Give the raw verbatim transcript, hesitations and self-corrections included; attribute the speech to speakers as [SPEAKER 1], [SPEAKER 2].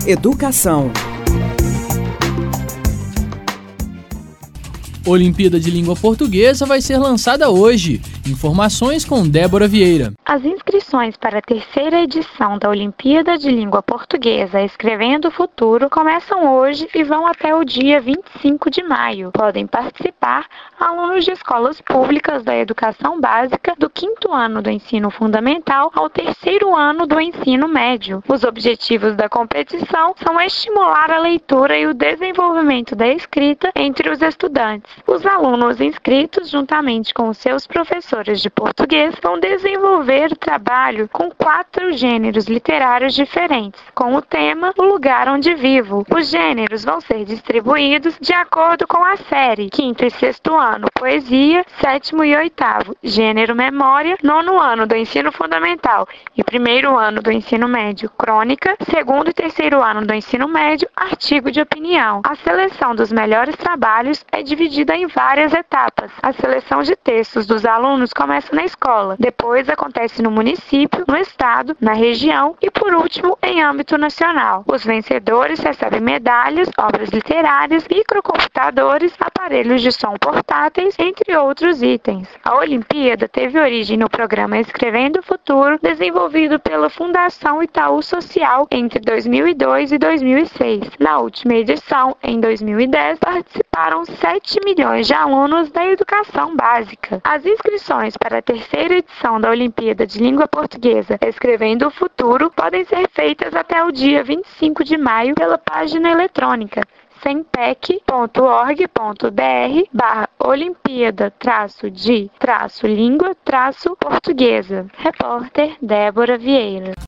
[SPEAKER 1] Educação.
[SPEAKER 2] Olimpíada de Língua Portuguesa vai ser lançada hoje. Informações com Débora Vieira.
[SPEAKER 3] As inscrições para a terceira edição da Olimpíada de Língua Portuguesa Escrevendo o Futuro começam hoje e vão até o dia vinte e cinco de maio. Podem participar alunos de escolas públicas da educação básica do quinto ano do ensino fundamental ao terceiro ano do ensino médio. Os objetivos da competição são estimular a leitura e o desenvolvimento da escrita entre os estudantes. Os alunos inscritos, juntamente com os seus professores de português, vão desenvolver trabalho com quatro gêneros literários diferentes, com o tema O Lugar Onde Vivo. Os gêneros vão ser distribuídos de acordo com a série: quinto e sexto ano, poesia; sétimo e oitavo, gênero memória; nono ano do ensino fundamental e primeiro ano do ensino médio, crônica; segundo e terceiro ano do ensino médio, artigo de opinião. A seleção dos melhores trabalhos é dividida em várias etapas. A seleção de textos dos alunos começa na escola, depois acontece no município, no estado, na região e, por último, em âmbito nacional. Os vencedores recebem medalhas, obras literárias, microcomputadores, aparelhos de som portáteis, entre outros itens. A Olimpíada teve origem no programa Escrevendo o Futuro, desenvolvido pela Fundação Itaú Social entre dois mil e dois e dois mil e seis. Na última edição, em dois mil e dez, participaram sete milhões de alunos da educação básica. As inscrições para a terceira edição da Olimpíada de Língua Portuguesa Escrevendo o Futuro podem ser feitas até o dia vinte e cinco de maio pela página eletrônica sempec ponto org ponto br barra Olimpíada traço de traço língua traço portuguesa. Repórter Débora Vieira.